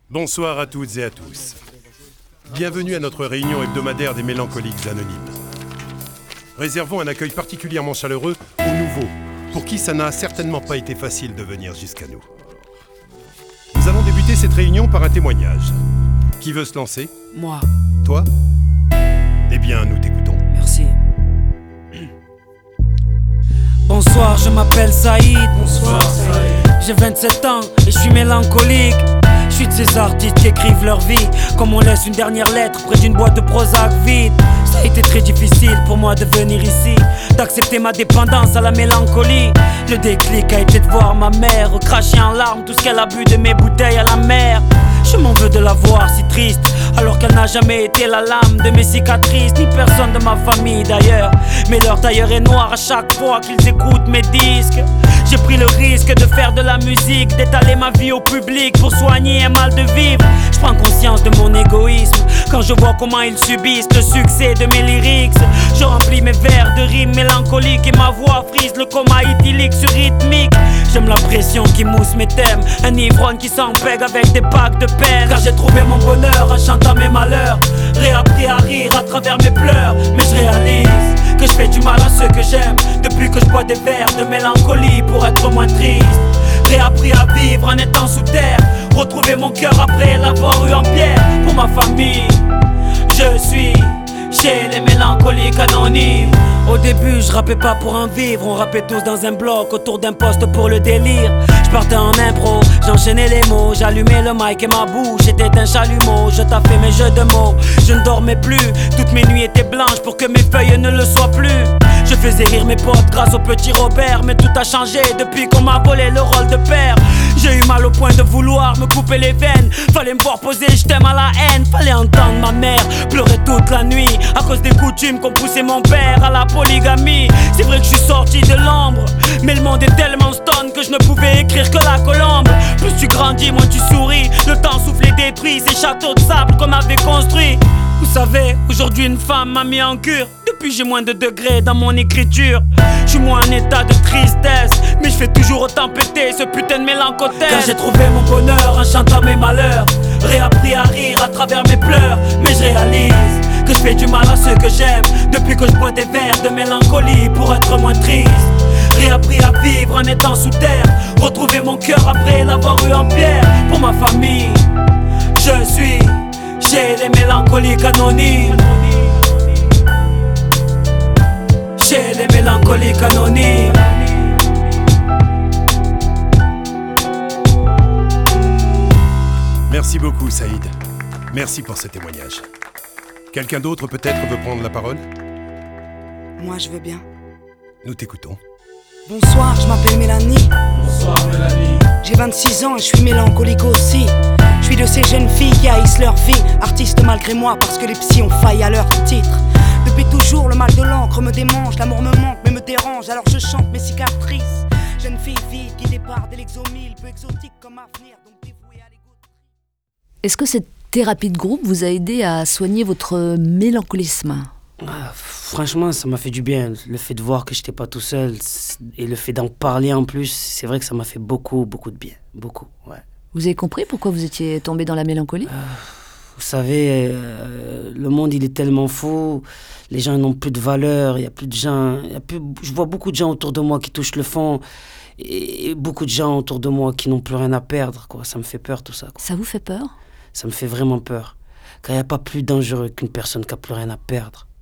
Bonsoir à toutes et à tous. Bienvenue à notre réunion hebdomadaire des Mélancoliques Anonymes. Réservons un accueil particulièrement chaleureux aux nouveaux, pour qui ça n'a certainement pas été facile de venir jusqu'à nous. Nous allons débuter cette réunion par un témoignage. Qui veut se lancer ? Moi. Toi ? Eh bien, nous t'écoutons. Merci. Bonsoir, je m'appelle Saïd. Bonsoir Saïd. J'ai 27 ans et je suis mélancolique. Je suis de ces artistes qui écrivent leur vie comme on laisse une dernière lettre près d'une boîte de Prozac vide. Ça a été très difficile pour moi de venir ici, d'accepter ma dépendance à la mélancolie. Le déclic a été de voir ma mère cracher en larmes tout ce qu'elle a bu de mes bouteilles à la mer. Je m'en veux de la voir si triste, alors qu'elle n'a jamais été la lame de mes cicatrices, ni personne de ma famille d'ailleurs. Mais leur tailleur est noir à chaque fois qu'ils écoutent mes disques. J'ai pris le risque de faire de la musique, d'étaler ma vie au public pour soigner un mal de vivre. Je prends conscience de mon égoïsme quand je vois comment ils subissent le succès de mes lyrics. Je remplis mes vers de rimes mélancoliques et ma voix frise le coma idyllique sur rythmique. J'aime la pression qui mousse mes thèmes, un ivrogne qui s'empègue avec des packs de peine. Car j'ai trouvé mon bonheur en chantant mes malheurs, réappris à rire à travers mes pleurs. Mais je réalise que je fais du mal à ceux que j'aime depuis que je bois des verres de mélancolie pour être moins triste. Réappris à vivre en étant sous terre, retrouver mon cœur après l'avoir eu en pierre. Pour ma famille, je suis chez les mélancoliques anonymes. Au début je rappais pas pour en vivre, on rappait tous dans un bloc autour d'un poste pour le délire. Je partais en impro, j'enchaînais les mots, j'allumais le mic et ma bouche était un chalumeau. Je taffais mes jeux de mots, je ne dormais plus, toutes mes nuits étaient blanches pour que mes feuilles ne le soient plus. Je faisais rire mes potes grâce au petit Robert, mais tout a changé depuis qu'on m'a volé le rôle de père. J'ai eu mal au point de vouloir me couper les veines, fallait me voir poser je t'aime à la haine. Fallait entendre ma mère pleurer toute la nuit à cause des coutumes qu'ont poussé mon père à la polygamie. C'est vrai que je suis sorti de l'ombre, mais le monde est tellement stone que je ne pouvais écrire que la colombe. Plus tu grandis, moins tu souris, le temps souffle et détruit ces châteaux de sable qu'on avait construits. Vous savez, aujourd'hui une femme m'a mis en cure. Depuis j'ai moins de degrés dans mon écriture. Je suis moins en état de tristesse, mais je fais toujours autant péter ce putain de mélancothèse. Quand j'ai trouvé mon bonheur en chantant mes malheurs, réappris à rire à travers mes pleurs. Mais je réalise que je fais du mal à ceux que j'aime depuis que je bois des verres de mélancolie pour être moins triste. Réappris à vivre en étant sous terre, retrouver mon cœur après l'avoir eu en pierre. Pour ma famille, je suis chez les mélancoliques anonymes. Chez les mélancoliques anonymes. Merci beaucoup, Saïd. Merci pour ce témoignage. Quelqu'un d'autre peut-être veut prendre la parole ? Moi je veux bien. Nous t'écoutons. Bonsoir, je m'appelle Mélanie. Bonsoir Mélanie. J'ai 26 ans et je suis mélancolique aussi. Je suis de ces jeunes filles qui haïssent leur vie, artistes malgré moi parce que les psys ont failli à leur titre. Depuis toujours le mal de l'encre me démange, l'amour me manque mais me dérange, alors je chante mes cicatrices. Jeune fille vide, guidée par des Lexomil, peu exotique comme avenir, donc dévouée à l'ego. Est-ce que cette thérapie de groupe vous a aidé à soigner votre mélancolisme ? Franchement, ça m'a fait du bien. Le fait de voir que j'étais pas tout seul et le fait d'en parler en plus, c'est vrai que ça m'a fait beaucoup de bien. Beaucoup, ouais. Vous avez compris pourquoi vous étiez tombé dans la mélancolie ? Vous savez, le monde il est tellement fou, les gens n'ont plus de valeur, il y a plus de gens, je vois beaucoup de gens autour de moi qui touchent le fond et beaucoup de gens autour de moi qui n'ont plus rien à perdre, quoi. Ça me fait peur tout ça, quoi. Ça vous fait peur ? Ça me fait vraiment peur, car il n'y a pas plus dangereux qu'une personne qui n'a plus rien à perdre.